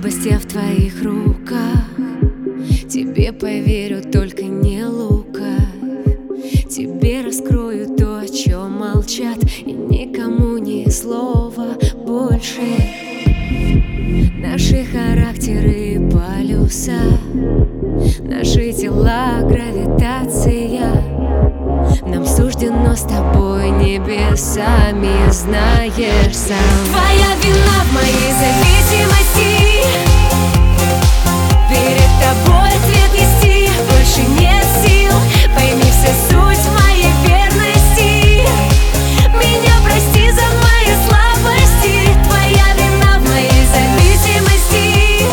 Слабость я в твоих руках. Тебе поверю, только не лукавь. Тебе раскрою то, о чем молчат, и никому ни слова больше. Наши характеры полюса, наши тела гравитация. Нам суждено с тобой небесами, знаешь сам. Твоя вина в моей зависимости. Перед тобой ответ нести больше нет сил. Пойми вся суть в моей верности. Меня прости за мои слабости. Твоя вина в моей зависимости.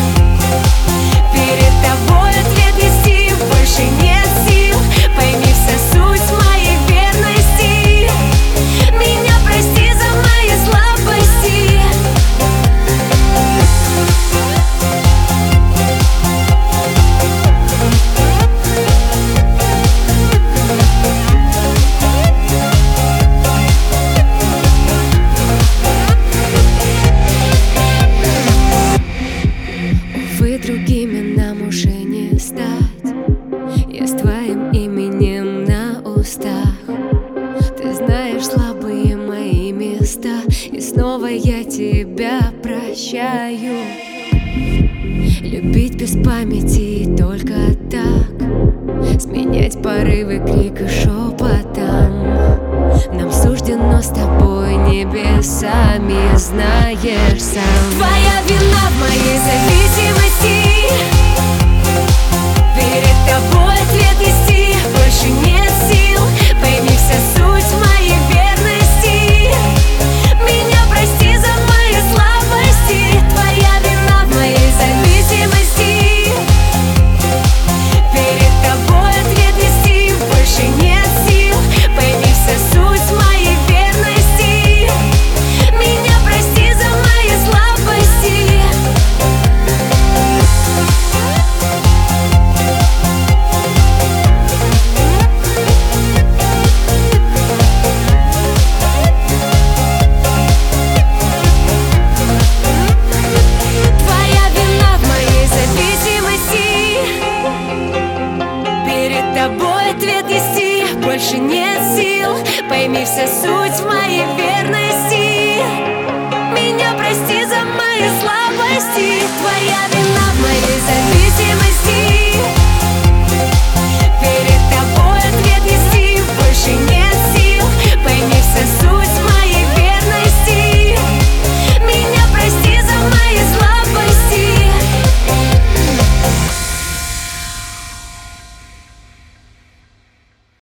Перед тобой ответ нести больше нет сил. Пойми вся суть в моей верности. Меня прости за мои слабости. Увы, другими нам уже не стать. Я с твоим именем на устах. Ты знаешь слабые мои места, и снова я тебя прощаю. Любить без памяти только так, сменять порывы крик и шепотом. Нам суждено с тобой небесами, знаешь сам. Твоя вина в моей зависимости. Перед тобой ответ есть.